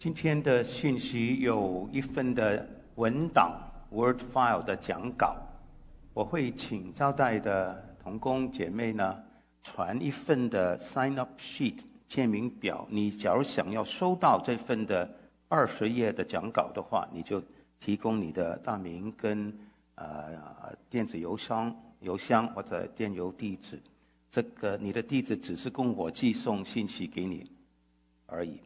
今天的信息有一份的文档 Word file 的讲稿，我会请招待的同工姐妹呢传一份的 sign up sheet 签名表。你假如想要收到这份的20页的讲稿的话，你就提供你的大名跟电子邮箱或者电邮地址。这个你的地址只是供我寄送信息给你而已。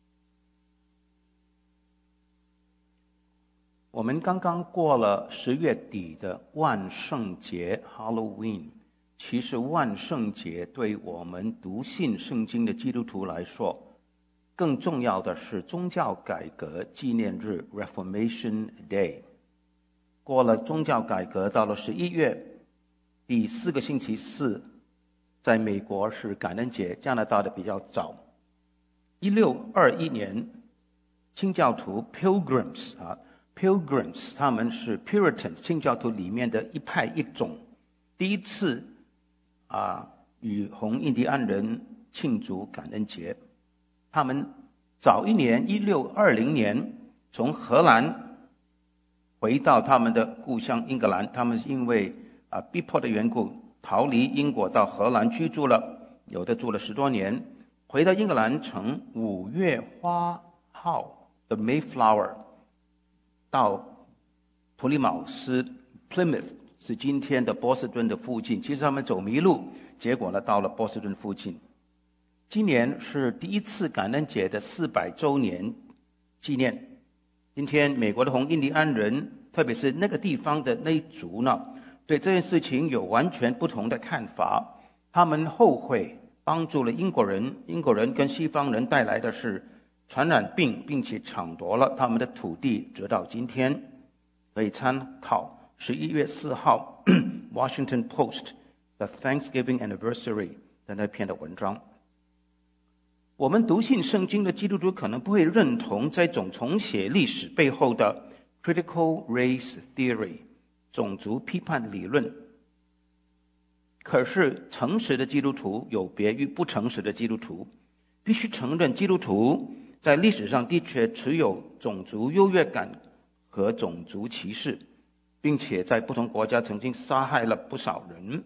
我们刚刚过了10月底的万圣节 Halloween， 其实万圣节对我们读信圣经的基督徒来说，更重要的是宗教改革纪念日 Reformation Day。 过了宗教改革，到了11月第4个星期四，在美国是感恩节，加拿大的比较早。1621年，清教徒 Pilgrims 他们是 Puritans 清教徒里面的一派一种，第一次与红印第安人庆祝感恩节。他们早一年1620年从荷兰回到他们的故乡英格兰，他们因为逼迫的缘故逃离英国到荷兰居住了，有的住了10多年，回到英格兰乘5月花号的 Mayflower 到普利茅斯 Plymouth， 是今天的波士顿的附近。其实他们走迷路，结果呢到了波士顿附近。今年是第一次感恩节的400周年纪念。今天美国的红印第安人，特别是那个地方的那一族呢，对这件事情有完全不同的看法。他们后悔帮助了英国人跟西方人带来的是传染病，并且抢夺了他们的土地，直到今天。可以参考11月4号 Washington Post The Thanksgiving Anniversary 的那篇的文章。我们读信圣经的基督徒可能不会认同这种重写历史背后的 Critical Race Theory 种族批判理论，可是诚实的基督徒有别于不诚实的基督徒，必须承认基督徒在历史上的确持有种族优越感和种族歧视，并且在不同国家曾经杀害了不少人。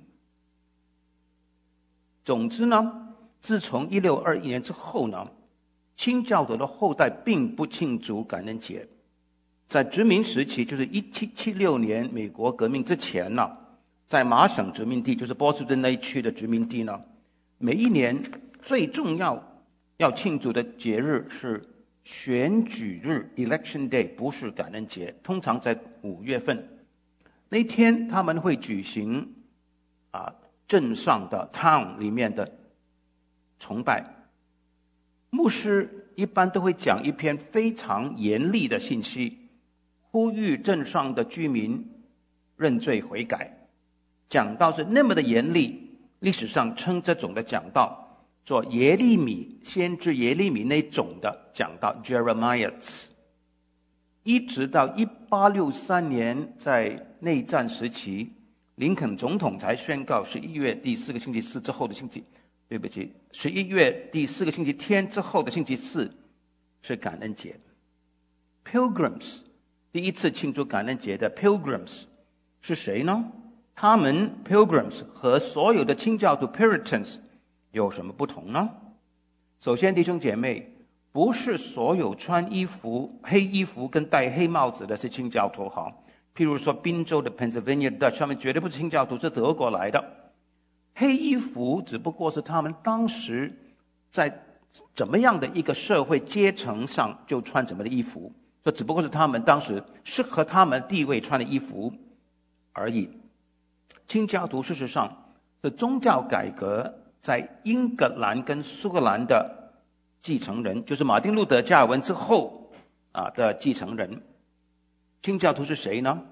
总之呢，自从1621年之后呢，清教徒的后代并不庆祝感恩节。在殖民时期，就是1776年美国革命之前呢，在麻省殖民地，就是波士顿那一区的殖民地呢，每一年最重要庆祝的节日是选举日 Election Day， 不是感恩节，通常在5月份。那天他们会举行镇上的 town 里面的崇拜，牧师一般都会讲一篇非常严厉的信息，呼吁镇上的居民认罪悔改。讲道是那么的严厉，历史上称这种的讲道做先知耶利米那种的讲道 Jeremiah。 一直到1863年，在内战时期，林肯总统才宣告11月第4个星期四之后的11月第4个星期天之后的星期四是感恩节。 Pilgrims 第一次庆祝感恩节的 Pilgrims 是谁呢？他们 Pilgrims 和所有的清教徒 Puritans 有什么不同呢？首先弟兄姐妹，不是所有穿黑衣服跟戴黑帽子的是清教徒。譬如说宾州的 Pennsylvania Dutch， 他们绝对不是清教徒，是德国来的。黑衣服只不过是他们当时在怎么样的一个社会阶层上就穿怎么的衣服，这只不过是他们当时适合他们地位穿的衣服而已。清教徒事实上是宗教改革在英格兰跟苏格兰的继承人，就是马丁路德加尔文之后的继承人。清教徒是谁呢？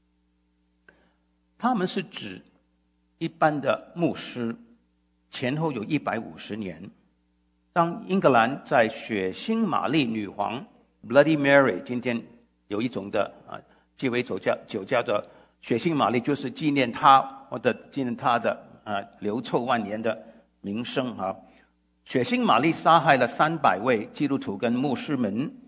他们是指一般的牧师，前后有150年。当英格兰在血腥玛丽女皇 Bloody Mary， 今天有一种的鸡尾酒叫做血腥玛丽，就是纪念她或者纪念她的流臭万年的名声血腥玛丽杀害了300位基督徒跟牧师们，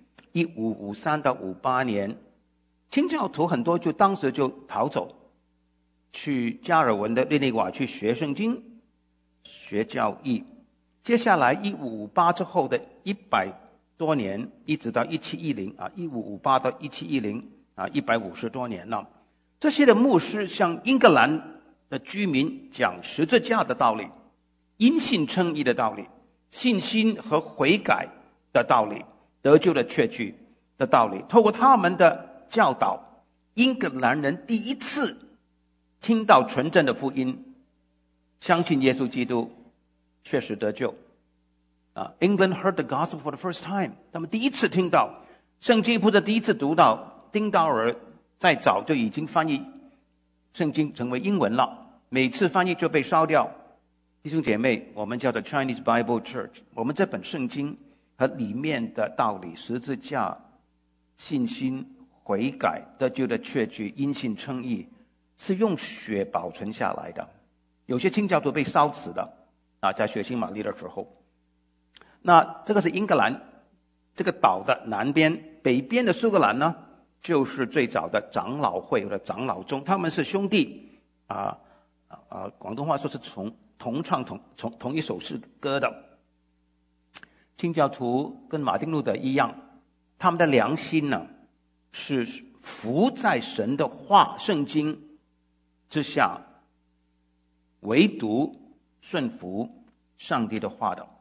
1553到58年，清教徒很多当时就逃走，去加尔文的日内瓦去学圣经、学教义。接下来1558之后的100多年，一直到1710 1558到1710 150多年了。这些的牧师向英格兰的居民讲十字架的道理、因信称义的道理、信心和悔改的道理、得救的确据的道理。透过他们的教导，英格兰人第一次听到纯正的福音，相信耶稣基督，确实得救。England heard the gospel for the first time， 他们第一次听到圣经，不是第一次读到。丁道尔再早就已经翻译圣经成为英文了，每次翻译就被烧掉。弟兄姐妹，我们叫做 Chinese Bible Church， 我们这本圣经和里面的道理，十字架、信心、悔改、得救的确据、因信称义，是用血保存下来的。有些清教徒被烧死了在血腥玛丽的时候。那这个是英格兰这个岛的南边，北边的苏格兰呢，就是最早的长老会或者长老宗，他们是兄弟广东话说是同唱同一首诗歌的。清教徒跟马丁路德一样，他们的良心呢是服在神的话圣经之下，唯独顺服上帝的话的。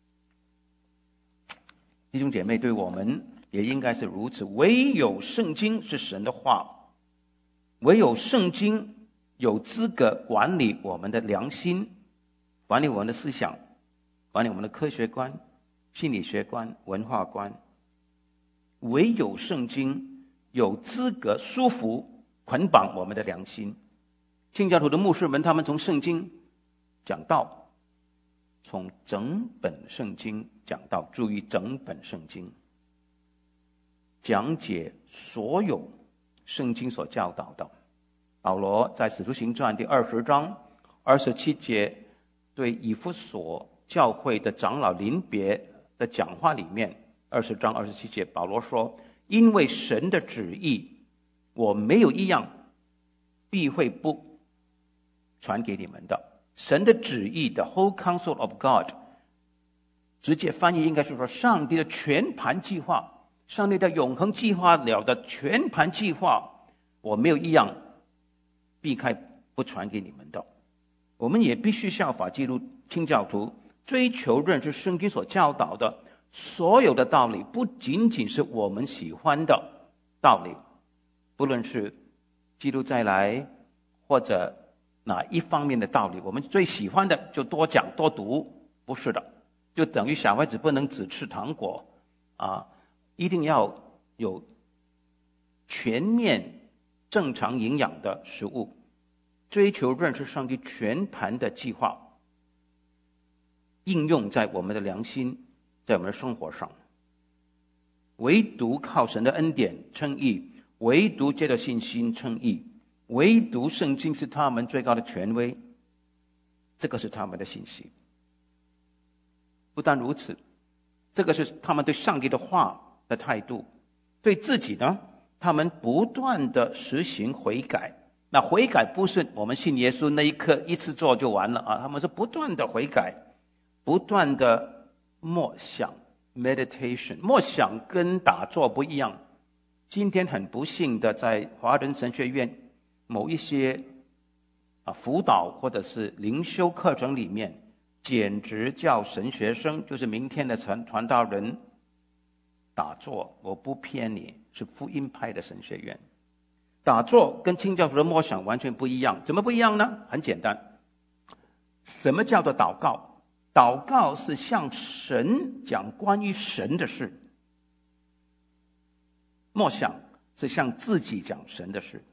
弟兄姐妹，对我们也应该是如此。唯有圣经是神的话，唯有圣经有资格管理我们的良心，管理我们的思想，管理我们的科学观、心理学观、文化观。唯有圣经有资格束缚、捆绑我们的良心。清教徒的牧师们，他们从圣经讲道，从整本圣经讲道，注意整本圣经，讲解所有圣经所教导的。保罗在使徒行传第20章27节对以弗所教会的长老临别的讲话里面，20章27节，保罗说：因为神的旨意，我没有一样必会不传给你们的。神的旨意的 whole counsel of God， 直接翻译应该是说上帝的全盘计划，上帝的永恒计划了的全盘计划，我没有一样避开不传给你们的。我们也必须效法基督清教徒，追求认识圣经所教导的所有的道理，不仅仅是我们喜欢的道理，不论是基督再来或者哪一方面的道理，我们最喜欢的就多讲多读，不是的，就等于小孩子不能只吃糖果一定要有全面正常营养的食物，追求认识上帝全盘的计划，应用在我们的良心，在我们的生活上。唯独靠神的恩典称义，唯独借着信心称义，唯独圣经是他们最高的权威，这个是他们的信息。不但如此，这个是他们对上帝的话的态度。对自己呢，他们不断的实行悔改。那悔改不是我们信耶稣那一刻一次做就完了他们是不断的悔改，不断的默想 meditation。 默想跟打坐不一样。今天很不幸的，在华人神学院某一些辅导或者是灵修课程里面，简直叫神学生，就是明天的传道人打坐。我不骗你，是福音派的神学院。打坐跟清教徒的默想完全不一样。怎么不一样呢？很简单。什么叫做祷告？祷告是向神讲关于神的事，默想是向自己讲神的事。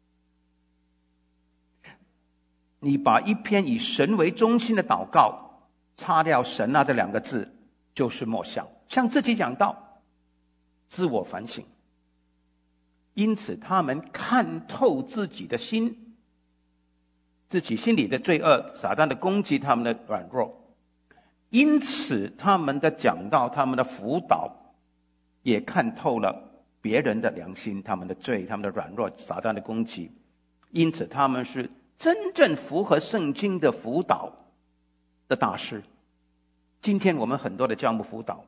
你把一篇以神为中心的祷告擦掉神这两个字，就是默想，向自己讲道，自我反省。因此他们看透自己的心，自己心里的罪恶，撒旦的攻击，他们的软弱。因此他们的讲道，他们的辅导， 也看透了别人的良心，他们的罪，他们的软弱，撒旦的攻击。因此他们是真正符合圣经的辅导的大师。今天我们很多的教牧辅导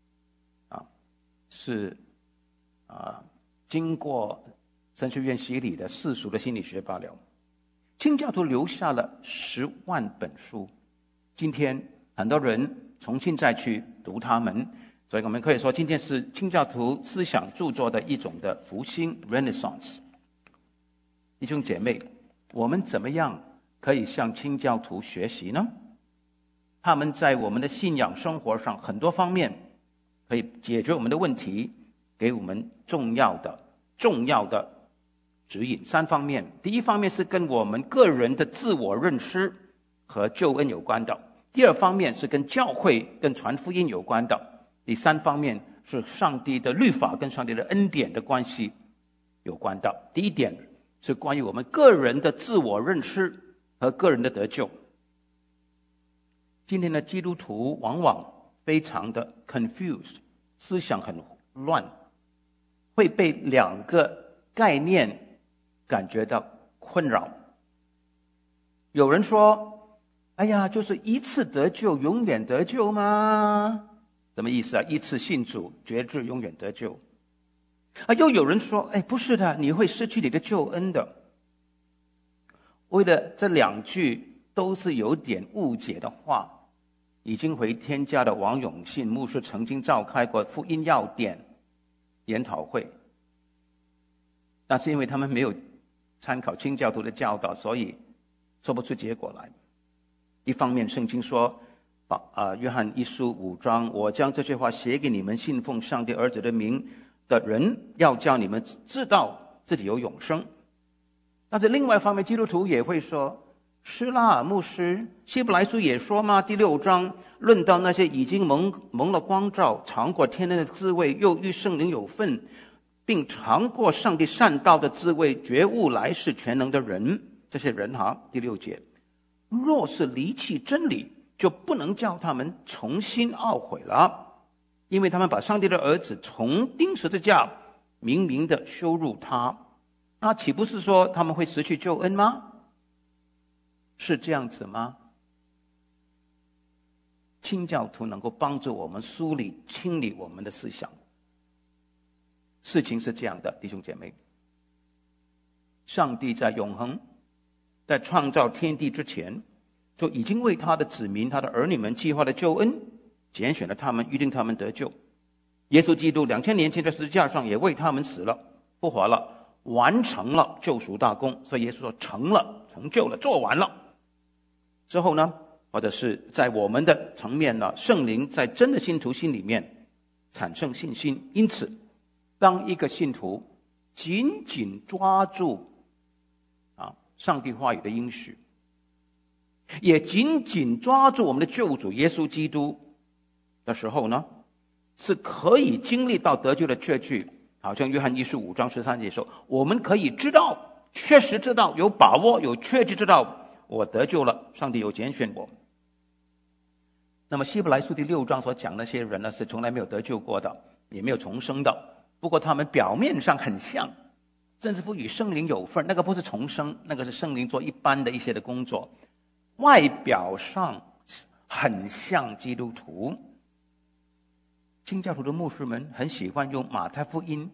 是经过神学院洗礼的世俗的心理学罢了。清教徒留下了10万本书，今天很多人重新再去读他们，所以我们可以说今天是清教徒思想著作的一种的复兴 Renaissance。 弟兄姐妹，我们怎么样可以向清教徒学习呢？他们在我们的信仰生活上很多方面可以解决我们的问题，给我们重要的指引。3方面。第一方面是跟我们个人的自我认识和救恩有关的，第2方面是跟教会跟传福音有关的，第3方面是上帝的律法跟上帝的恩典的关系有关的。第一点是关于我们个人的自我认识和个人的得救。今天的基督徒往往非常的 confused， 思想很乱，会被2个概念感觉到困扰。有人说，哎呀，就是一次得救永远得救吗？什么意思啊？一次信主决志永远得救。又有人说，不是的，你会失去你的救恩的。为了这2句都是有点误解的话，已经回天家的王永信牧师曾经召开过福音要点研讨会，那是因为他们没有参考清教徒的教导，所以说不出结果来。一方面圣经说约翰1书5章，我将这些话写给你们信奉上帝儿子的名的人，要叫你们知道自己有永生。但是另外一方面，基督徒也会说，施拉尔牧师希伯来书也说嘛，第6章论到那些已经蒙了光照，尝过天恩的滋味，又与圣灵有份，并尝过上帝善道的滋味，觉悟来世全能的人，这些人第6节，若是离弃真理，就不能叫他们重新懊悔了，因为他们把上帝的儿子重钉十字架，明明的羞辱他，那岂不是说他们会失去救恩吗？是这样子吗？清教徒能够帮助我们梳理清理我们的思想。事情是这样的，弟兄姐妹，上帝在永恒，在创造天地之前，就已经为他的子民他的儿女们计划的救恩，拣选了他们，预定他们得救。耶稣基督2000年前在十字架上也为他们死了，复活了，完成了救赎大功。所以耶稣说成了，成就了，做完了。之后呢，或者是在我们的层面呢，圣灵在真的信徒心里面产生信心。因此当一个信徒紧紧抓住上帝话语的应许，也紧紧抓住我们的救主耶稣基督的时候呢，是可以经历到得救的确据。好像约翰1书5章13节说，我们可以知道，确实知道，有把握，有确据知道我得救了，上帝有拣选我。那么希伯来书第6章所讲那些人呢，是从来没有得救过的，也没有重生的，不过他们表面上很像，甚至乎与圣灵有份，那个不是重生，那个是圣灵做一般的一些的工作，外表上很像基督徒。清教徒的牧师们很喜欢用马太福音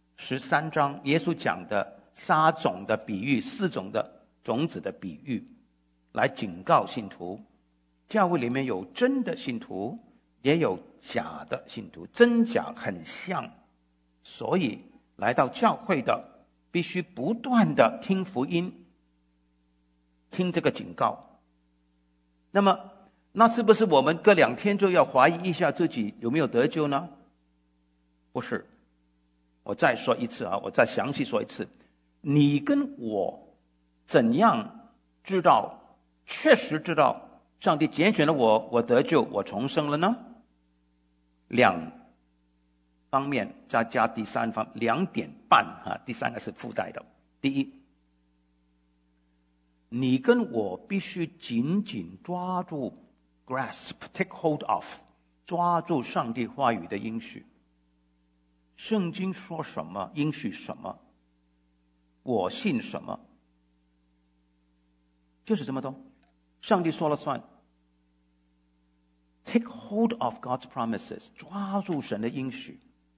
13章耶稣讲的撒种的比喻，4种的种子的比喻，来警告信徒，教会里面有真的信徒，也有假的信徒，真假很像，所以来到教会的必须不断的听福音，听这个警告。那么那是不是我们隔2天就要怀疑一下自己有没有得救呢？不是。我再说一次我再详细说一次，你跟我怎样知道，确实知道上帝拣选了我，我得救，我重生了呢？2方面，再加第3方2点半第3个是附带的。第一，你跟我必须紧紧抓住 grasp take hold of， 抓住上帝话语的应许。 圣经说什么，应许什么，我信什么，就是这么多，上帝说了算。Take hold of God's promises， 抓住神的应许。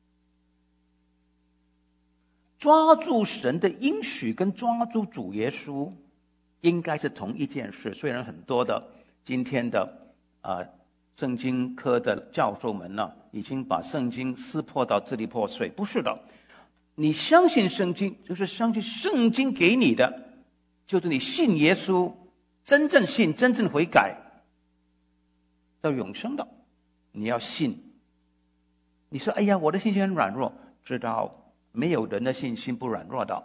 抓住神的应许跟抓住主耶稣应该是同一件事。虽然很多的今天的圣经科的教授们呢，已经把圣经撕破到支离破碎，不是的。你相信圣经，就是相信圣经给你的，就是你信耶稣，真正信，真正悔改，到永生的，你要信。你说哎呀，我的信心很软弱，知道没有人的信心不软弱的，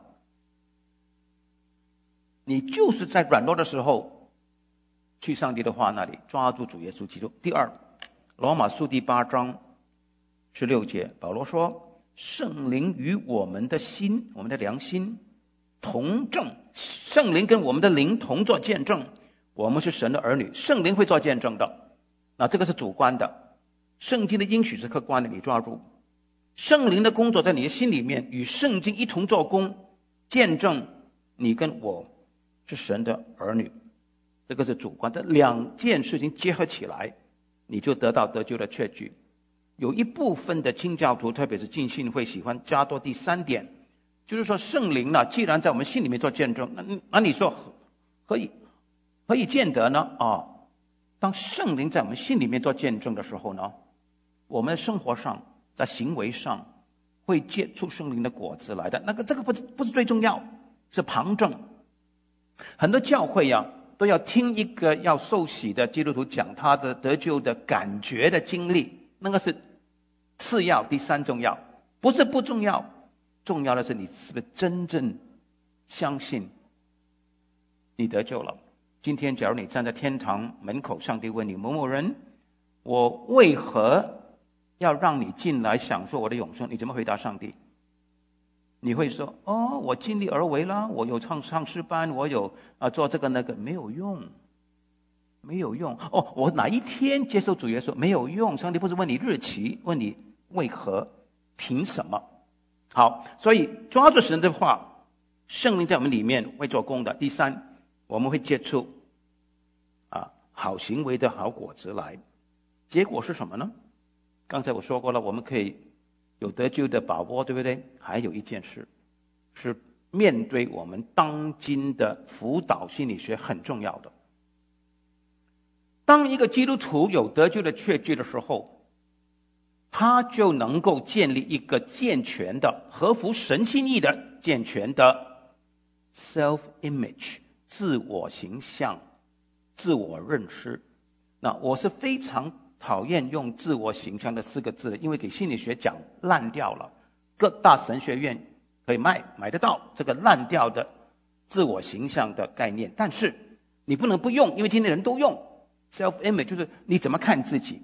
你就是在软弱的时候去上帝的话那里抓住主耶稣基督。第二，罗马书第8章16节，保罗说，圣灵与我们的心，我们的良心同证，圣灵跟我们的灵同作见证，我们是神的儿女，圣灵会做见证的。那这个是主观的，圣经的应许是客观的，你抓住。圣灵的工作在你的心里面，与圣经一同做工，见证你跟我是神的儿女，这个是主观。这两件事情结合起来，你就得到得救的确据。有一部分的清教徒，特别是浸信会，喜欢加多第三点，就是说圣灵呢，既然在我们心里面做见证，那你说何以见得呢？当圣灵在我们心里面做见证的时候呢，我们生活上在行为上会结出圣灵的果子来的。这个不是最重要，是旁证。很多教会都要听一个要受洗的基督徒讲他的得救的感觉的经历，那个是次要，第三重要，不是不重要，重要的是你是不是真正相信你得救了。今天假如你站在天堂门口，上帝问你，某某人，我为何要让你进来享受我的永生？你怎么回答上帝？你会说，我尽力而为啦，我有唱诗班，我有做这个那个，没有用，没有用。我哪一天接受主耶稣，没有用。上帝不是问你日期，问你为何，凭什么。好，所以抓住神的话，圣灵在我们里面会做工的。第三，我们会结出好行为的好果子来。结果是什么呢？刚才我说过了，我们可以有得救的把握，对不对？还有一件事是面对我们当今的辅导心理学很重要的。当一个基督徒有得救的确据的时候，他就能够建立一个健全的、合乎神心意的健全的 self-image 自我形象、自我认识。那我是非常讨厌用自我形象的4个字的，因为给心理学讲烂掉了。各大神学院可以买得到这个烂掉的自我形象的概念，但是你不能不用，因为今天人都用 self-image， 就是你怎么看自己。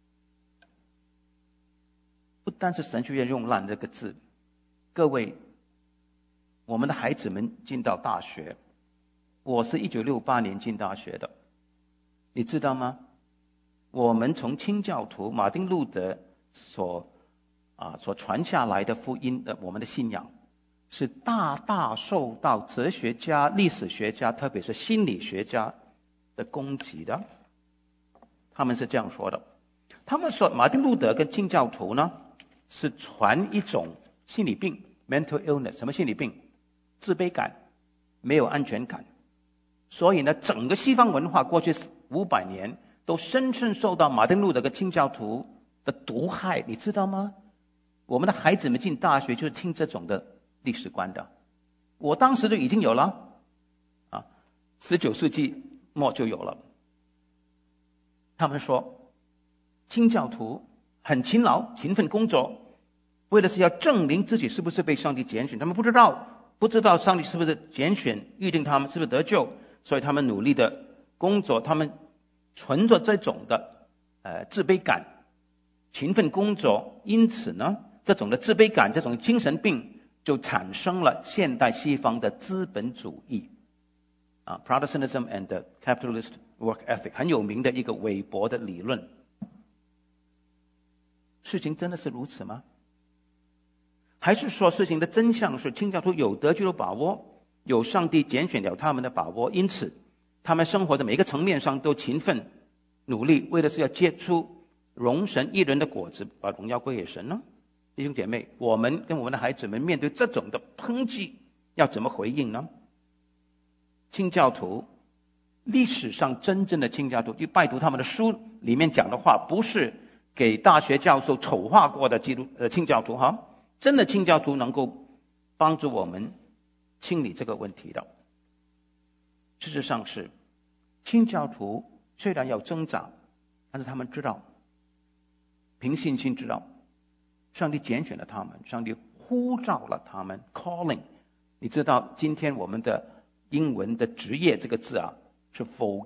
不单是神学院用烂这个字，各位，我们的孩子们进到大学，我是1968年进大学的，你知道吗？我们从清教徒马丁路德所传下来的福音的，我们的信仰是大大受到哲学家、历史学家，特别是心理学家的攻击的。他们是这样说的，他们说马丁路德跟清教徒呢是传一种心理病 mental illness。 什么心理病？自卑感，没有安全感。所以呢，整个西方文化过去500年都深深受到马丁路德跟清教徒的毒害，你知道吗？我们的孩子们进大学就是听这种的历史观的。我当时就已经有了，19世纪末就有了。他们说清教徒很勤劳、勤奋工作，为的是要证明自己是不是被上帝拣选。他们不知道上帝是不是拣选、预定他们是不是得救，所以他们努力的工作，他们存着这种的自卑感，勤奋工作，因此呢，这种的自卑感，这种精神病就产生了现代西方的资本主义Protestantism and the capitalist work ethic， 很有名的一个韦伯的理论。事情真的是如此吗？ 还是说事情的真相是清教徒有得救的把握，有上帝拣选了他们的把握，因此他们生活的每一个层面上都勤奋努力，为的是要结出荣神益人的果子，把荣耀归给神呢？弟兄姐妹，我们跟我们的孩子们面对这种的抨击要怎么回应呢？清教徒，历史上真正的清教徒，去拜读他们的书里面讲的话，不是给大学教授丑化过的清教徒哈，真的清教徒能够帮助我们清理这个问题的。事实上是清教徒虽然要挣扎，但是他们知道，凭信心知道上帝拣选了他们，上帝呼召了他们 calling。 你知道今天我们的英文的职业这个字啊是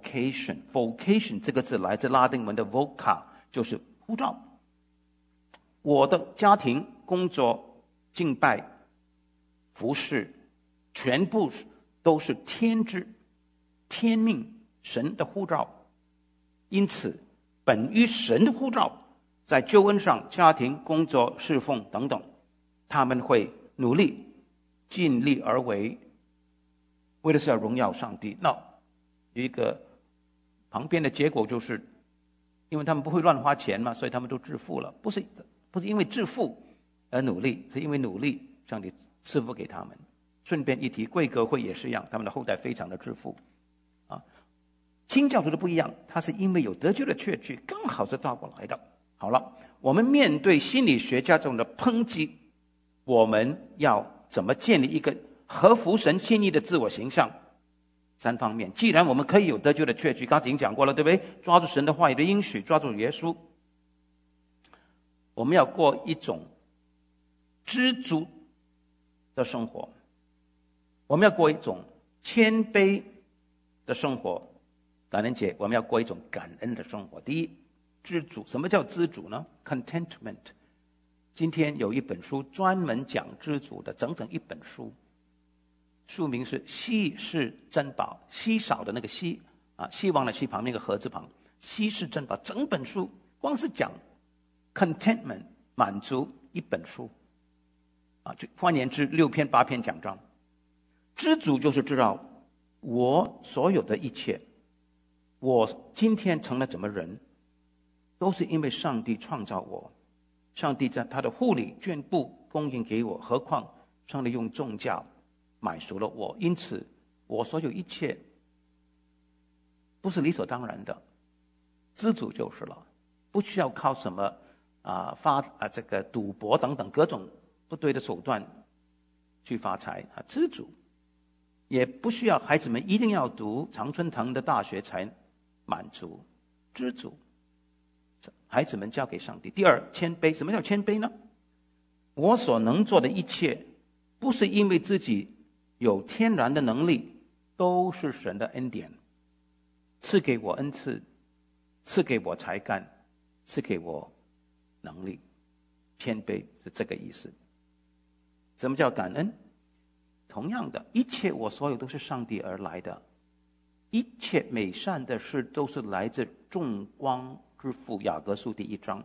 vocation 这个字来自拉丁文的 voca， 就是呼召。我的家庭工作敬拜服侍全部都是天知天命神的呼召，因此本于神的呼召，在救恩上家庭工作侍奉等等，他们会努力尽力而为，为的是要荣耀上帝。那有一个旁边的结果就是，因为他们不会乱花钱嘛，所以他们都致富了。不是因为致富而努力，是因为努力上帝赐福给他们。顺便一提，贵格会也是一样，他们的后代非常的致富啊。清教徒的不一样，他是因为有得救的确据，刚好是倒过来的。好了，我们面对心理学家这种的抨击，我们要怎么建立一个合乎神心意的自我形象？三方面。既然我们可以有得救的确据，刚才已经讲过了，对不对？抓住神的话语的应许，抓住耶稣，我们要过一种知足的生活，我们要过一种谦卑的生活。感恩节我们要过一种感恩的生活。第一，知足。什么叫知足呢？ Contentment。 今天有一本书专门讲知足的，整整一本书，书名是稀是珍宝，稀少的那个稀啊，希望的希旁边那个禾字旁，稀是珍宝。整本书光是讲 contentment 满足，一本书啊，就换言之6篇8篇讲章。知足就是知道我所有的一切，我今天成了怎么人，都是因为上帝创造我，上帝在他的护理眷顾供应给我，何况上帝用重价买赎了我，因此我所有一切不是理所当然的，知足就是了，不需要靠什么这个赌博等等各种不对的手段去发财啊，知足。也不需要孩子们一定要读常春藤的大学才满足，知足，孩子们交给上帝。第二，谦卑。什么叫谦卑呢？我所能做的一切，不是因为自己有天然的能力，都是神的恩典，赐给我恩赐，赐给我才干，赐给我能力。谦卑是这个意思。什么叫感恩？同样的，一切我所有都是上帝而来的，一切美善的事都是来自众光之父，雅各书第1章。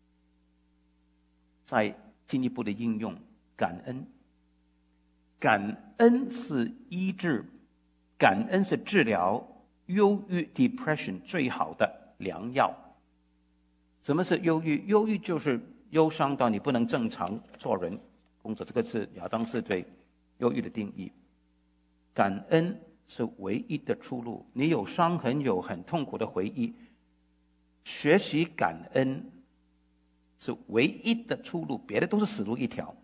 再进一步的应用感恩，感恩是医治，感恩是治疗忧郁 depression 最好的良药。什么是忧郁？忧郁就是忧伤到你不能正常做人工作，这个是亚当斯对忧郁的定义。感恩是唯一的出路。你有伤痕，有很痛苦的回忆，学习感恩是唯一的出路，别的都是死路一条。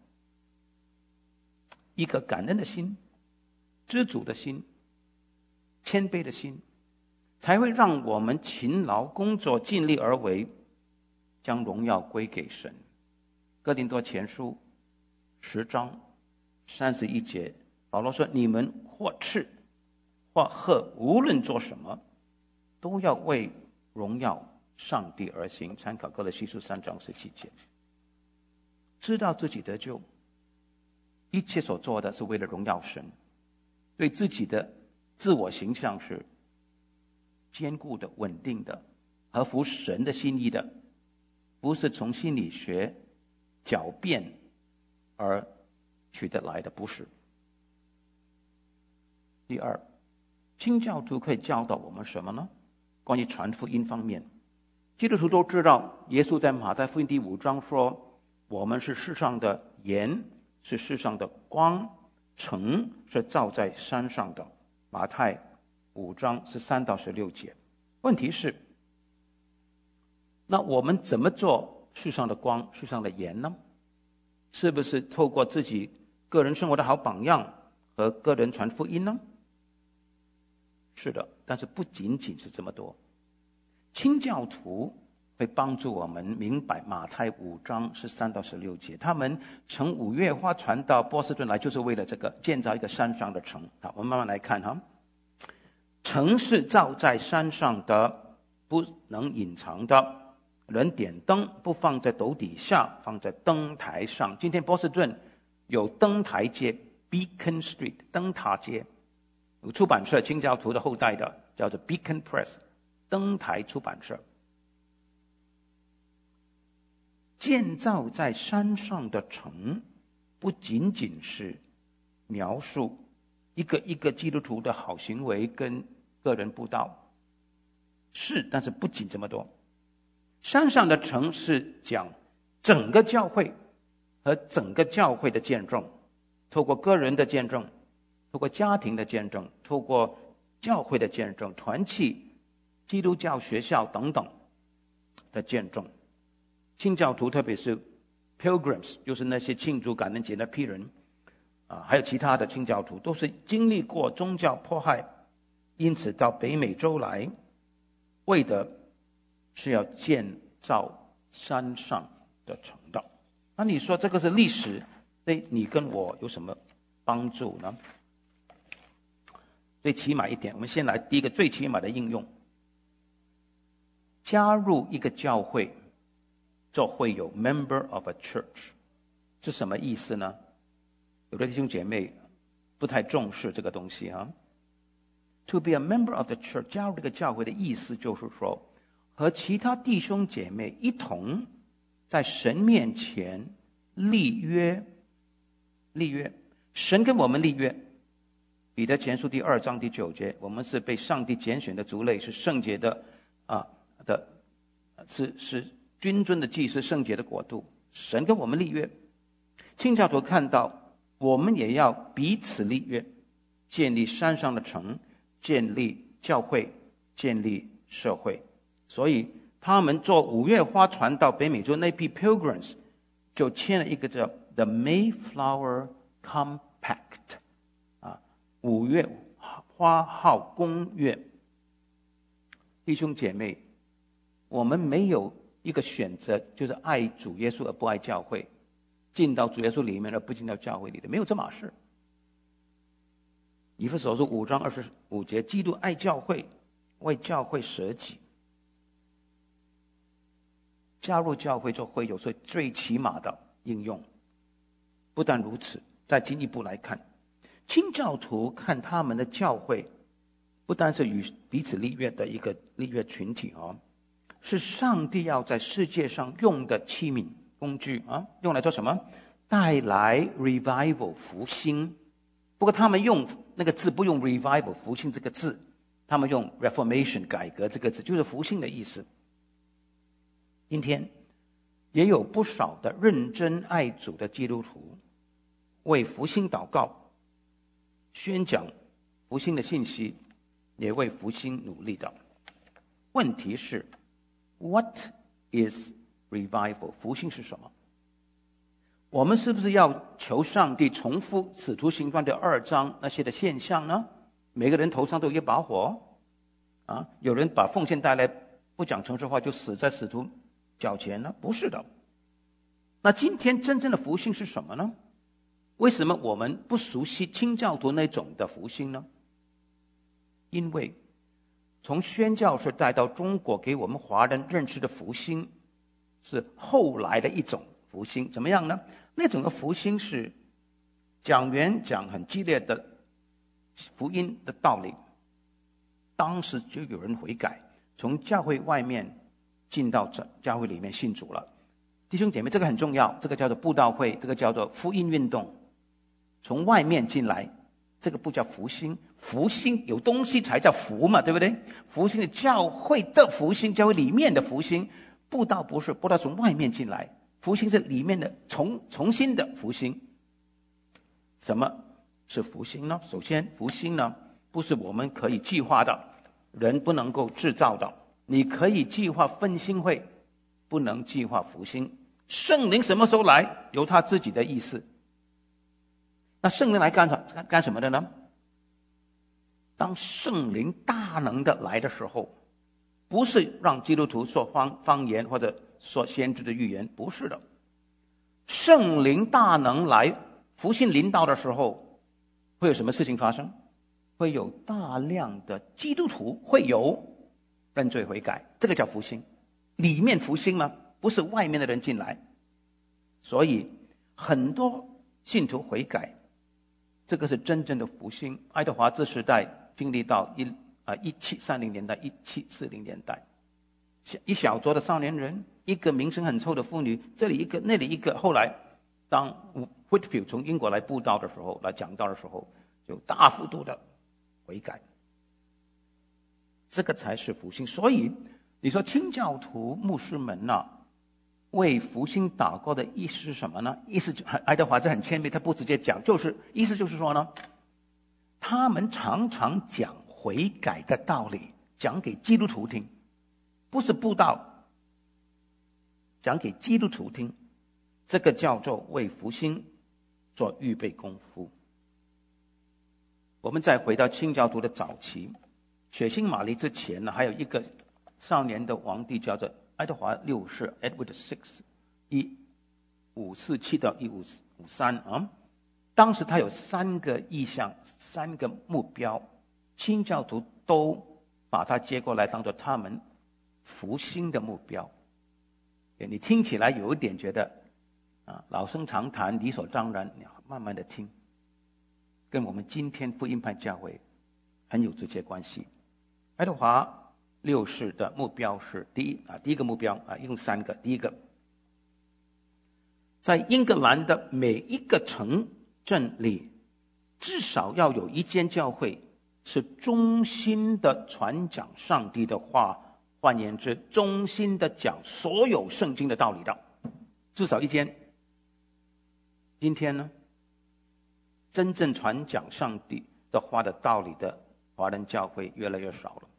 一个感恩的心，知足的心，谦卑的心，才会让我们勤劳工作，尽力而为，将荣耀归给神。哥林多前书10章31节，保罗说，你们或吃或喝，无论做什么，都要为荣耀上帝而行。参考哥罗西书3章17节。知道自己得救，一切所做的是为了荣耀神，对自己的自我形象是坚固的、稳定的，合乎神的心意的，不是从心理学狡辩而取得来的，不是。第二，清教徒可以教导我们什么呢？关于传福音方面，基督徒都知道，耶稣在马太福音第5章说，我们是世上的盐，是世上的光，城是造在山上的。马太5章13到16节。问题是，那我们怎么做世上的光，世上的盐呢？是不是透过自己个人生活的好榜样和个人传福音呢？是的，但是不仅仅是这么多。清教徒会帮助我们明白马太5章13到16节，他们乘五月花船到波士顿来，就是为了这个，建造一个山上的城。好，我们慢慢来看哈。城是造在山上的，不能隐藏的。人点灯不放在斗底下，放在灯台上。今天波士顿有灯台街 Beacon Street 灯塔街，有出版社，清教徒的后代的，叫做 Beacon Press 灯台出版社。建造在山上的城，不仅仅是描述一个基督徒的好行为跟个人布道，是，但是不仅这么多。山上的城是讲整个教会和整个教会的见证，透过个人的见证，透过家庭的见证，透过教会的见证，团契、基督教学校等等的见证。清教徒特别是 pilgrims， 就是那些庆祝感恩节的批人还有其他的清教徒，都是经历过宗教迫害，因此到北美洲来，为的是要建造山上的城的。那你说这个是历史，对你跟我有什么帮助呢？最起码一点，我们先来第一个最起码的应用。加入一个教会，就会有 member of a church， 是什么意思呢？有的弟兄姐妹不太重视这个东西啊。To be a member of the church， 加入这个教会的意思就是说，和其他弟兄姐妹一同在神面前立约。神跟我们立约。彼得前书第2章第9节，我们是被上帝拣选的族类，是圣洁的是君尊的祭司，圣洁的国度。神跟我们立约。清教徒看到，我们也要彼此立约，建立山上的城，建立教会，建立社会。所以他们坐五月花船到北美洲，那批 pilgrims 就签了一个叫 The Mayflower Compact 五月花号公约。弟兄姐妹，我们没有一个选择，就是爱主耶稣而不爱教会，进到主耶稣里面而不进到教会里的，没有这码事。以弗所书5章25节，基督爱教会，为教会舍己。加入教会就会有最起码的应用。不但如此，再进一步来看，清教徒看他们的教会，不单是与彼此立约的一个立约群体是上帝要在世界上用的器皿工具用来做什么？带来 revival 复兴。不过他们用那个字不用 revival 复兴这个字，他们用 reformation 改革这个字，就是复兴的意思。今天也有不少的认真爱主的基督徒为复兴祷告，宣讲复兴的信息，也为复兴努力的。问题是 What is revival？ 复兴是什么？我们是不是要求上帝重复使徒行传的2章那些的现象呢？每个人头上都有一把火有人把奉献带来，不讲诚实话就死在使徒脚前呢？不是的。那今天真正的复兴是什么呢？为什么我们不熟悉清教徒那种的复兴呢？因为从宣教士带到中国给我们华人认识的复兴是后来的一种复兴。怎么样呢？那种的复兴是讲员讲很激烈的福音的道理，当时就有人悔改，从教会外面进到教会里面信主了。弟兄姐妹，这个很重要，这个叫做布道会，这个叫做福音运动。 从外面进来，这个不叫复兴。复兴有东西才叫福嘛，对不对？复兴的教会的复兴，教会里面的复兴。布道不是，布道从外面进来，复兴是里面的重新的复兴。什么是复兴呢？首先，复兴呢不是我们可以计划的，人不能够制造的。你可以计划分兴会，不能计划复兴。圣灵什么时候来，有他自己的意思。那圣灵来干什么的呢？当圣灵大能的来的时候，不是让基督徒说方言或者说先知的预言，不是的。圣灵大能来，复兴临到的时候，会有什么事情发生？会有大量的基督徒会有认罪悔改，这个叫复兴。里面复兴吗？不是外面的人进来。所以很多信徒悔改，这个是真正的复兴。爱德华兹时代经历到1730年代、1740年代，一小撮的少年人，一个名声很臭的妇女，这里一个那里一个。后来当 Whitefield 从英国来布道的时候，来讲道的时候，就大幅度的悔改，这个才是复兴。所以你说清教徒牧师们为复兴祷告的意思是什么呢？意思爱德华兹很谦卑，他不直接讲，意思就是说呢，他们常常讲悔改的道理，讲给基督徒听，不是布道，讲给基督徒听，这个叫做为复兴做预备功夫。我们再回到清教徒的早期，血腥玛丽之前呢，还有一个少年的皇帝叫做爱德华六世 Edward VI， 1547到1553当时他有3个意向，3个目标，清教徒都把他接过来当作他们复兴的目标。你听起来有一点觉得老生常谈，理所当然，你慢慢的听，跟我们今天福音派教会很有直接关系。爱德华六世的目标是第一个目标一共3个。第一个，在英格兰的每一个城镇里，至少要有一间教会是忠心的传讲上帝的话，换言之，忠心的讲所有圣经的道理的，至少一间。今天呢，真正传讲上帝的话的道理的华人教会越来越少了。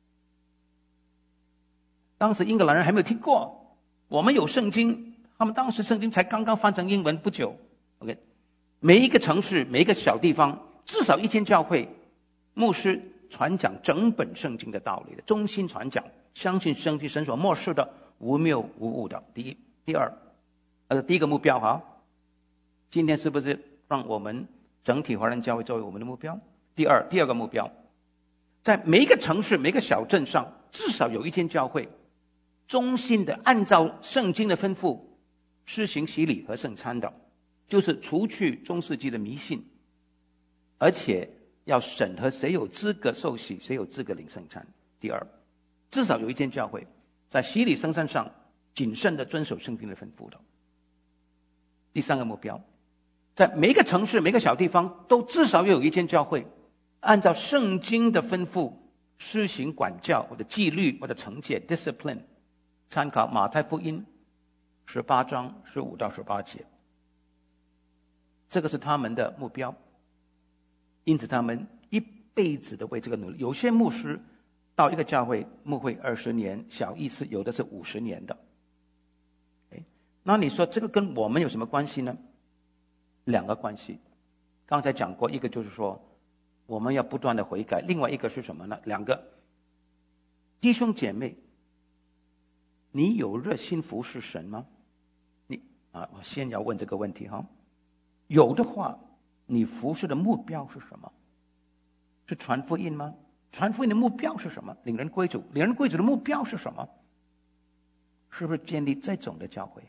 当时英格兰人还没有听过，我们有圣经，他们当时圣经才刚刚翻成英文不久。OK， 每一个城市，每一个小地方，至少一间教会，牧师传讲整本圣经的道理的，忠心传讲，相信圣经神所默示的，无谬无误的。第一。第二，第一个目标今天是不是让我们整体华人教会作为我们的目标？第二个目标，在每一个城市、每个小镇上，至少有一间教会，忠心的按照圣经的吩咐施行洗礼和圣餐的，就是除去中世纪的迷信，而且要审核谁有资格受洗，谁有资格领圣餐。第二，至少有一间教会在洗礼圣餐上谨慎的遵守圣经的吩咐的。第3个目标，在每一个城市、每个小地方都至少有一间教会，按照圣经的吩咐施行管教或者纪律或者惩戒 discipline， 参考马太福音18章15到18节，这个是他们的目标。因此他们一辈子的为这个努力。有些牧师到一个教会牧会20年，小意思，有的是50年的。那你说这个跟我们有什么关系呢？2个关系。刚才讲过，一个就是说我们要不断的悔改，另外一个是什么呢？2个。弟兄姐妹，你有热心服侍神吗？我先要问这个问题有的话，你服侍的目标是什么？是传福音吗？传福音的目标是什么？领人归主。领人归主的目标是什么？是不是建立这种的教会？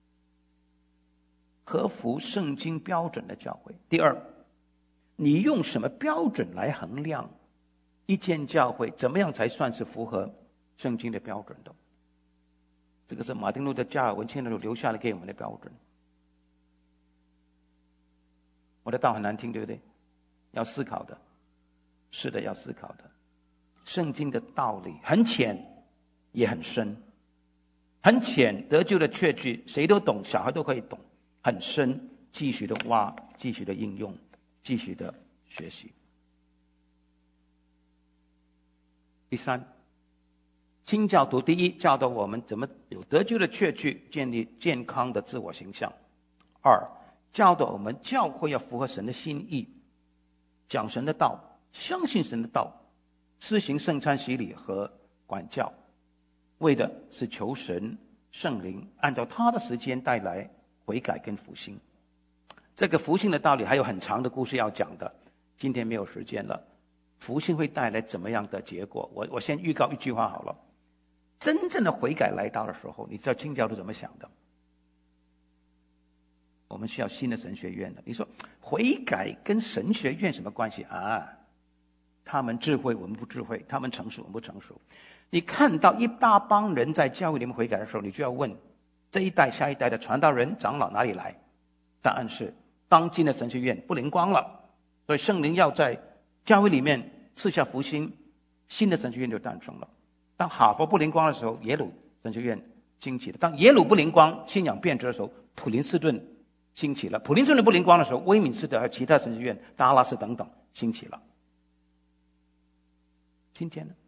合乎圣经标准的教会。第二，你用什么标准来衡量一间教会怎么样才算是符合圣经的标准的？这个是马丁路德加尔文签留下来给我们的标准。 我的道很难听，对不对？要思考的，是的，要思考的。圣经的道理很浅，也很深。很浅，得救的确据谁都懂，小孩都可以懂。很深，继续的挖，继续的应用，继续的学习。第三，清教徒第一教导我们怎么有得救的确据，建立健康的自我形象。二，教导我们教会要符合神的心意，讲神的道，相信神的道，施行圣餐洗礼和管教，为的是求神圣灵按照他的时间带来悔改跟复兴。这个复兴的道理还有很长的故事要讲的，今天没有时间了。复兴会带来怎么样的结果？我先预告一句话好了。真正的悔改来到的时候，你知道清教徒怎么想的？我们需要新的神学院的。你说悔改跟神学院什么关系啊？他们智慧，我们不智慧；他们成熟，我们不成熟。你看到一大帮人在教会里面悔改的时候，你就要问这一代、下一代的传道人、长老哪里来？答案是当今的神学院不灵光了，所以圣灵要在教会里面赐下复兴，新的神学院就诞生了。当哈佛不灵光的时候，耶鲁神学院兴起了；当耶鲁不灵光，信仰变质的时候，普林斯顿兴起了；普林斯顿不灵光的时候，威敏斯特和其他神学院、达拉斯等等兴起了。今天呢？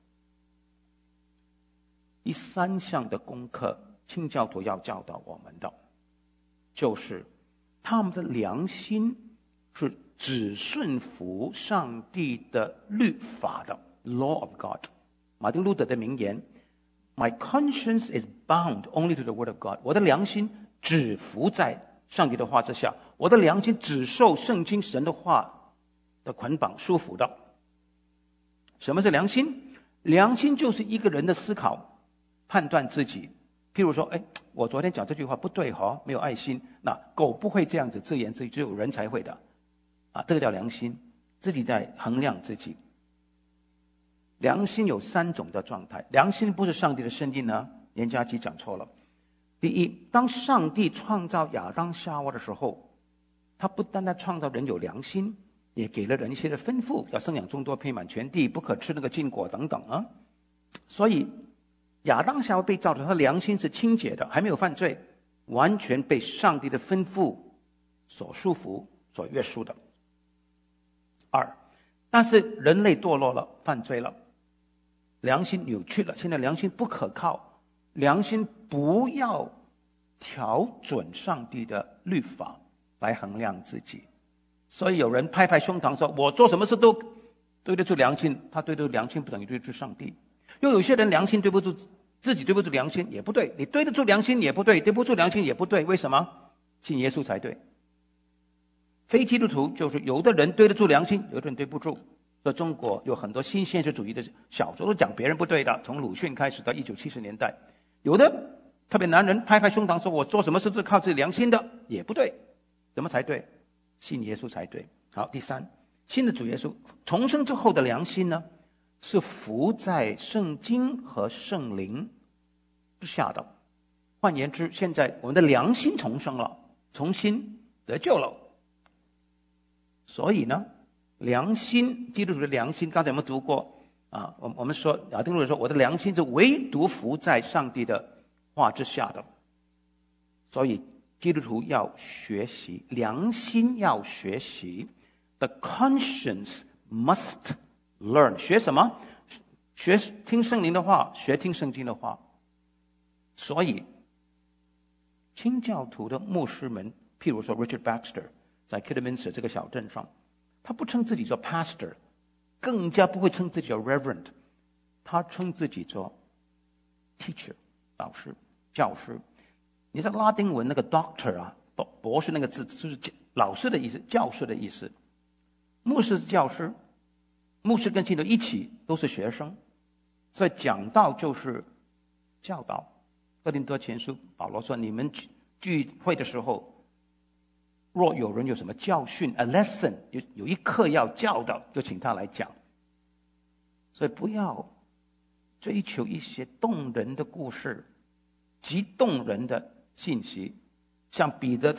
第三项的功课，清教徒要教导我们的，就是他们的良心是只顺服上帝的律法的 law of God。 马丁路德的名言 My conscience is bound only to the word of God。 我的良心只服在上帝的话之下，我的良心只受圣经神的话的捆绑束缚的。什么是良心？良心就是一个人的思考判断自己。譬如说，我昨天讲这句话不对没有爱心。那狗不会这样子自言自语，只有人才会的这个叫良心，自己在衡量自己。良心有三种的状态。良心不是上帝的声音呢，严家基讲错了。第一，当上帝创造亚当夏娃的时候，他不单单创造人有良心，也给了人一些的吩咐，要生养众多，遍满全地，不可吃那个禁果等等所以亚当夏娃被造的时候，他良心是清洁的，还没有犯罪，完全被上帝的吩咐所束缚、所约束的。二，但是人类堕落了，犯罪了，良心扭曲了，现在良心不可靠，良心不要调准上帝的律法来衡量自己。所以有人拍拍胸膛说，我做什么事都对得住良心，他对得住良心不等于对得住上帝。又有些人良心对不住自己，对不住良心也不对，你对得住良心也不对，对不住良心也不对。为什么？信耶稣才对。非基督徒就是有的人对得住良心，有的人对不住。所以中国有很多新现实主义的小说都讲别人不对的，从鲁迅开始到1970年代，有的特别男人拍拍胸膛说，我做什么事都是靠自己良心的，也不对。怎么才对？信耶稣才对。好，第三，信的主耶稣重生之后的良心呢，是服在圣经和圣灵之下的。换言之，现在我们的良心重生了，重新得救了。所以呢，良心，基督徒的良心，刚才我们读过我们说亚丁路德说，我的良心是唯独服在上帝的话之下的。所以基督徒要学习，良心要学习。The conscience must learn。 学什么？学听圣灵的话，学听圣经的话。所以清教徒的牧师们，譬如说 Richard Baxter 在 Kidderminster 这个小镇上，他不称自己做 pastor， 更加不会称自己叫 reverend， 他称自己做 teacher， 老师、教师。你知道拉丁文那个 doctor 博士那个字就是老师的意思，教师的意思。牧师是教师，牧师跟信徒一起都是学生，所以讲道就是教导。哥林多前书保罗说，你们聚会的时候，若有人有什么教训 a lesson， 有一课要教的，就请他来讲。所以不要追求一些动人的故事，极动人的信息，像彼得在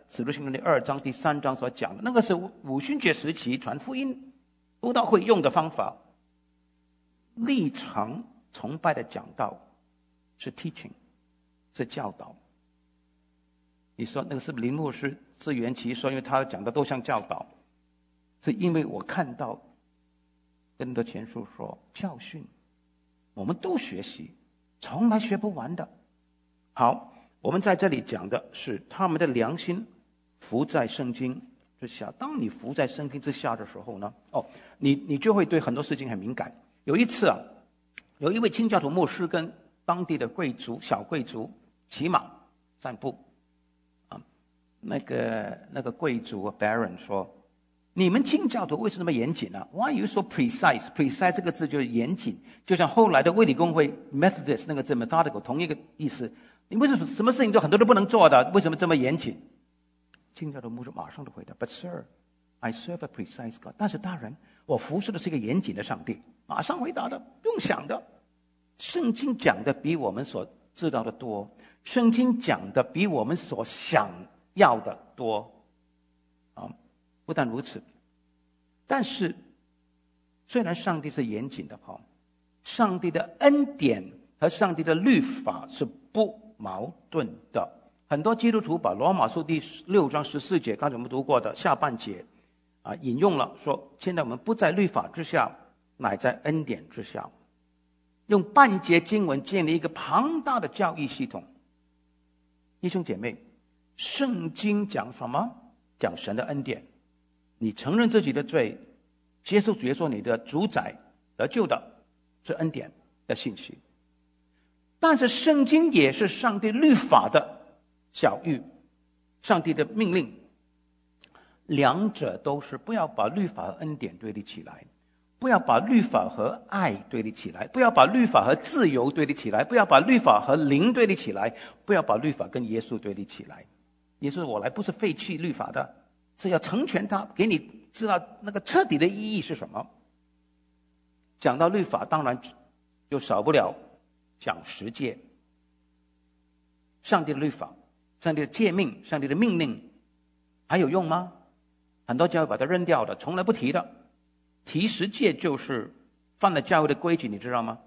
使徒行传第2章第3章所讲的，那个是五旬节时期传福音布道会用的方法。立场崇拜的讲道是 teaching， 是教导。你说那个是不是林牧师自圆其说，因为他讲的都像教导，是因为我看到哥林多前书说教训我们都学习，从来学不完的。好，我们在这里讲的是他们的良心服在圣经之下。当你服在圣经之下的时候呢，你就会对很多事情很敏感。有一次有一位清教徒牧师跟当地的贵族小贵族骑马散步那个贵族 Baron 说，你们清教徒为什么严谨啊？ Why you so precise？ Precise 这个字就是严谨，就像后来的卫理公会 Methodist 那个字 methodical 同一个意思。你为什么什么事情都很多都不能做的，为什么这么严谨？清教徒牧师马上就回答 But sir, I serve a precise God。 但是大人，我服侍的是一个严谨的上帝。马上回答的，不用想的。圣经讲的比我们所知道的多，圣经讲的比我们所想要的多。不但如此，但是虽然上帝是严谨的，上帝的恩典和上帝的律法是不矛盾的。很多基督徒把罗马书第6章14节刚才我们读过的下半节引用了，说现在我们不在律法之下，乃在恩典之下，用半节经文建立一个庞大的教义系统。弟兄姐妹，圣经讲什么？讲神的恩典。你承认自己的罪，接受主耶稣做你的主宰，得救的是恩典的信息。但是圣经也是上帝律法的小喻，上帝的命令，两者都是不要把律法和恩典对立起来，不要把律法和爱对立起来，不要把律法和自由对立起来，不要把律法和灵对立起来，不要把律法跟耶稣对立起来。耶稣我来不是废弃律法的，是要成全它，给你知道那个彻底的意义是什么。讲到律法，当然就少不了讲十诫。上帝的律法，上帝的诫命，上帝的命令还有用吗？很多教会把它扔掉的，从来不提的。提十诫就是犯了教会的规矩，你知道吗？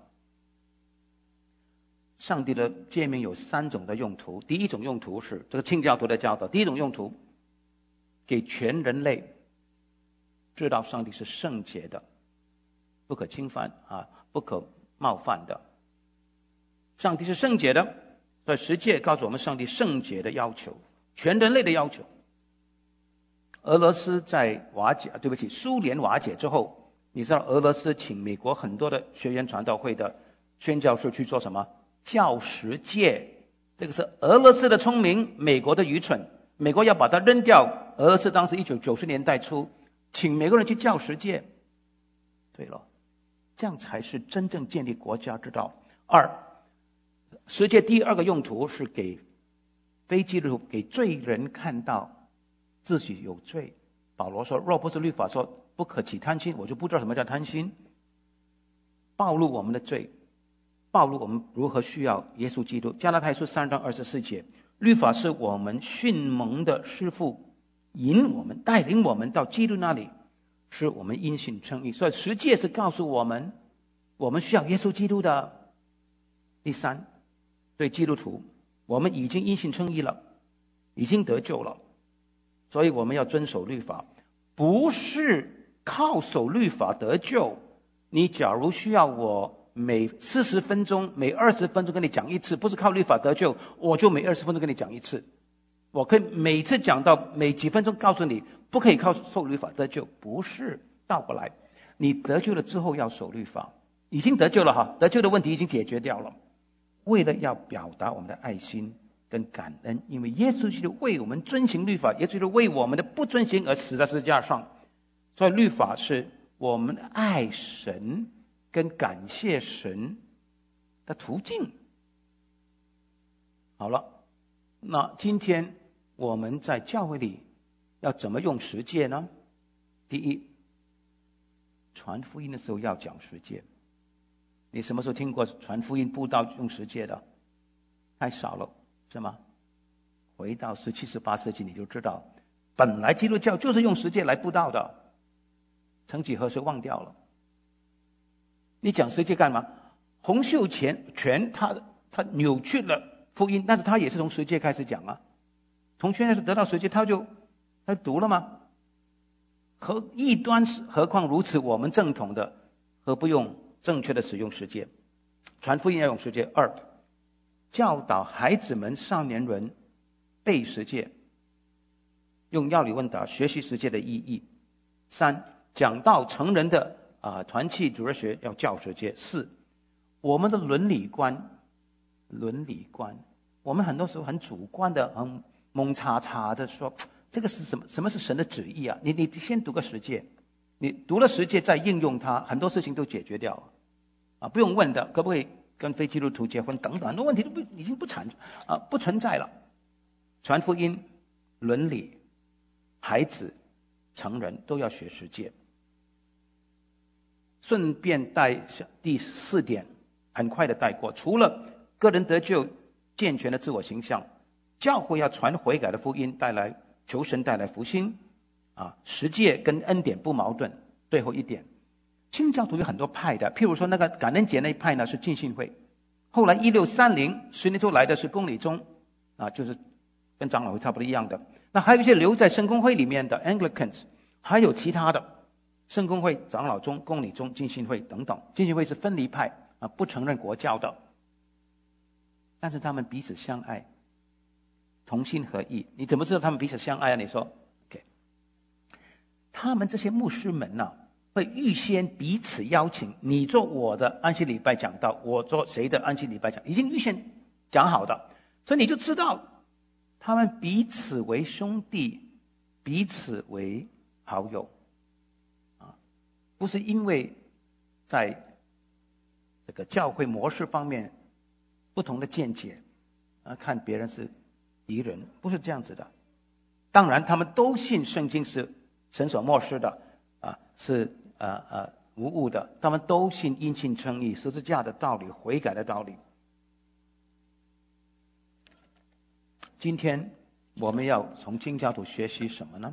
上帝的诫命有3种的用途。第一种用途是这个清教徒的教导，第一种用途给全人类知道上帝是圣洁的，不可侵犯不可冒犯的。上帝是圣洁的，所以十诫告诉我们上帝圣洁的要求，全人类的要求。俄罗斯在苏联瓦解之后，你知道俄罗斯请美国很多的学员传道会的宣教士去做什么？教十诫。这个是俄罗斯的聪明，美国的愚蠢。美国要把它扔掉，俄罗斯当时1990年代初请美国人去教十诫。对了，这样才是真正建立国家之道。十诫第二个用途是给非基督徒，给罪人看到自己有罪。保罗说，若不是律法说不可起贪心，我就不知道什么叫贪心。暴露我们的罪，暴露我们如何需要耶稣基督。加拉太书3章24节，律法是我们训蒙的师傅，引我们带领我们到基督那里，使我们因信称义。所以十诫是告诉我们，我们需要耶稣基督的。第三，对基督徒，我们已经因信称义了，已经得救了，所以我们要遵守律法，不是靠守律法得救。你假如需要我每40分钟、每20分钟跟你讲一次，不是靠律法得救，我就每20分钟跟你讲一次。我可以每次讲到每几分钟告诉你，不可以靠守律法得救，不是，倒过来，你得救了之后要守律法，已经得救了得救的问题已经解决掉了。为了要表达我们的爱心跟感恩，因为耶稣基督为我们遵行律法，耶稣基督为我们的不遵行而死在十字架上，所以律法是我们爱神跟感谢神的途径。好了，那今天我们在教会里要怎么用十诫呢？第一，传福音的时候要讲十诫。你什么时候听过传福音布道用十诫的？太少了，是吗？ 回到17、18世纪，你就知道，本来基督教就是用十诫来布道的，曾几何时忘掉了。你讲十诫干嘛？洪秀全他扭曲了福音，但是他也是从十诫开始讲啊。从宣教得到十诫，他就读了吗？异端何况如此，我们正统的何不用正确的使用十诫？传福音要用十诫。二，教导孩子们、少年人背十诫，用要理问答学习十诫的意义。三，讲到成人的团契主日学要教十诫。四，我们的伦理观，我们很多时候很主观的、很蒙查查的说，这个是什么是神的旨意啊？你先读个十诫，你读了十诫再应用它，很多事情都解决掉了啊，不用问的，可不可以跟非基督徒结婚等等，很多问题都已经不存在了。传福音、伦理、孩子、成人都要学十诫。顺便带第四点，很快的带过，除了个人得救、健全的自我形象，教会要传悔改的福音，求神带来福星十诫跟恩典不矛盾。最后一点，清教徒有很多派的，譬如说那个感恩节那一派呢是浸信会，后来1630 10年之后来的是公理宗就是跟长老会差不多一样的。那还有一些留在圣公会里面的 Anglicans， 还有其他的圣公会、长老宗、公理宗、浸信会等等。浸信会是分离派不承认国教的，但是他们彼此相爱，同心合意。你怎么知道他们彼此相爱啊？你说 OK， 他们这些牧师们会预先彼此邀请，你做我的安息礼拜讲道，我做谁的安息礼拜讲，已经预先讲好的，所以你就知道他们彼此为兄弟，彼此为好友不是因为在这个教会模式方面不同的见解看别人是敌人，不是这样子的。当然他们都信圣经是神所默示的是无误的，他们都信因信称义、十字架的道理、悔改的道理。今天我们要从清教徒学习什么呢？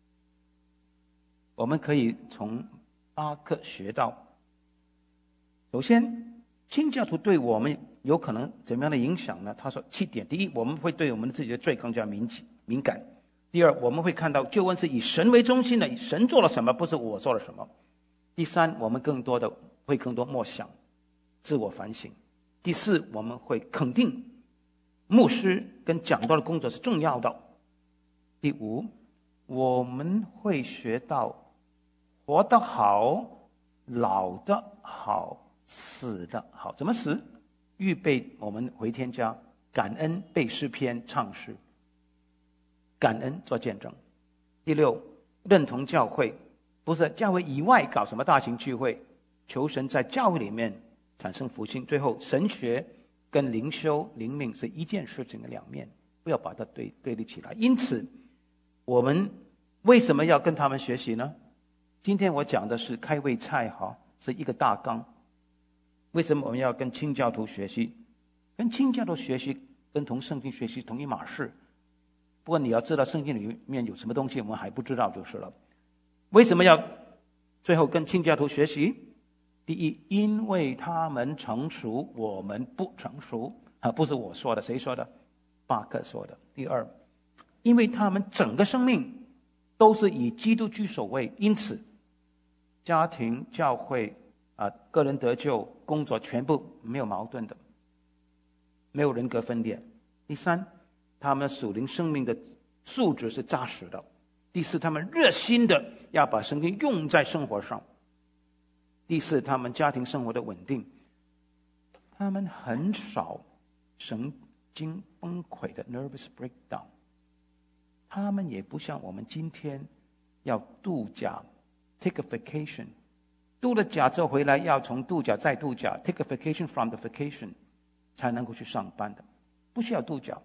我们可以从巴克学到，首先清教徒对我们有可能怎么样的影响呢？他说7点。第一，我们会对我们自己的罪更加敏感。第二，我们会看到救恩是以神为中心的，神做了什么，不是我做了什么。第三，我们更多默想，自我反省。第四，我们会肯定牧师跟讲道的工作是重要的。第五，我们会学到活得好、老得好、死得好。怎么死？预备我们回天家，感恩背诗篇唱诗，感恩做见证。第六，认同教会，不是教会以外搞什么大型聚会，求神在教会里面产生福星。最后，神学跟灵修灵命是一件事情的两面，不要把它对立起来。因此我们为什么要跟他们学习呢？今天我讲的是开胃菜是一个大纲。为什么我们要跟清教徒学习？跟清教徒学习跟同圣经学习同一码事，不过你要知道圣经里面有什么东西我们还不知道就是了。为什么要最后跟清教徒学习？第一，因为他们成熟，我们不成熟不是我说的，谁说的？巴克说的。第二，因为他们整个生命都是以基督居首位，因此家庭、教会个人得救、工作全部没有矛盾的，没有人格分裂。第三，他们属灵生命的素质是扎实的。第四，他们热心的要把圣经用在生活上。第四，他们家庭生活的稳定，他们很少神经崩溃的 nervous breakdown， 他们也不像我们今天要度假 take a vacation， 度了假之后回来要从度假再度假 take a vacation from the vacation 才能够去上班的，不需要度假。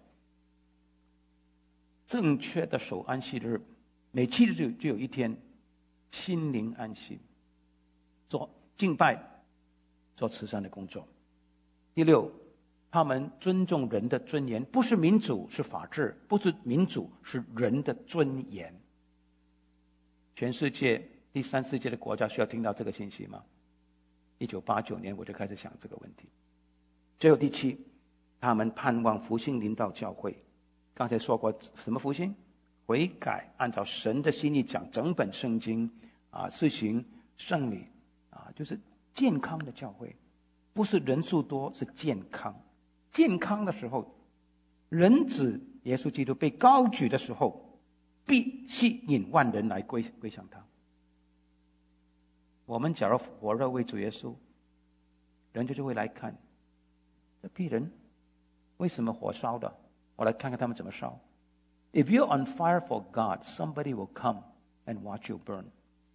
正确的守安息日，每7日就有一天心灵安息，做敬拜，做慈善的工作。第六， 他们尊重人的尊严，不是民主是法治，不是民主是人的尊严。全世界第3世界的国家需要听到这个信息吗？1989年我就开始想这个问题。最后第7，他们盼望复兴临到教会。刚才说过什么复兴？悔改，按照神的心意讲整本圣经实行圣礼就是健康的教会，不是人数多，是健康。健康的时候，人子耶稣基督被高举的时候，必吸引万人来归向他。我们假如火热为主耶稣，人就会来看这批人为什么火烧的，我来看看他们怎么烧。If you're on fire for God, somebody will come and watch you burn.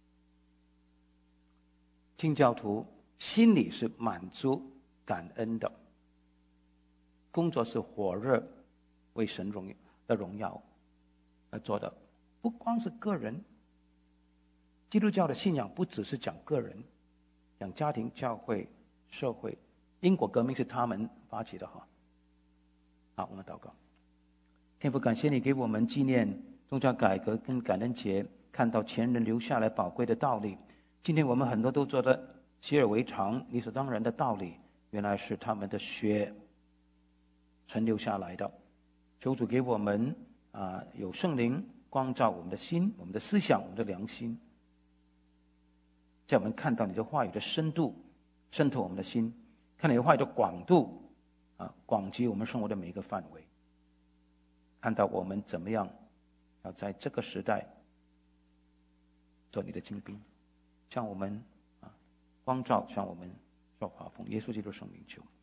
清教徒心里是满足感恩的，工作是火热为神的荣耀而做的。不光是个人，基督教的信仰不只是讲个人，讲家庭、教会、社会。英国革命是他们发起的。好，我们祷告。天父，感谢你给我们纪念宗教改革跟感恩节，看到前人留下来宝贵的道理。今天我们很多都做的习以为常、理所当然的道理，原来是他们的血存留下来的。求主给我们有圣灵光照我们的心、我们的思想、我们的良心，叫我们看到你的话语的深度渗透我们的心，看你的话语的广度广及我们生活的每一个范围，看到我们怎么样要在这个时代做你的精兵，向我们光照，向我们说话，奉耶稣基督圣名求。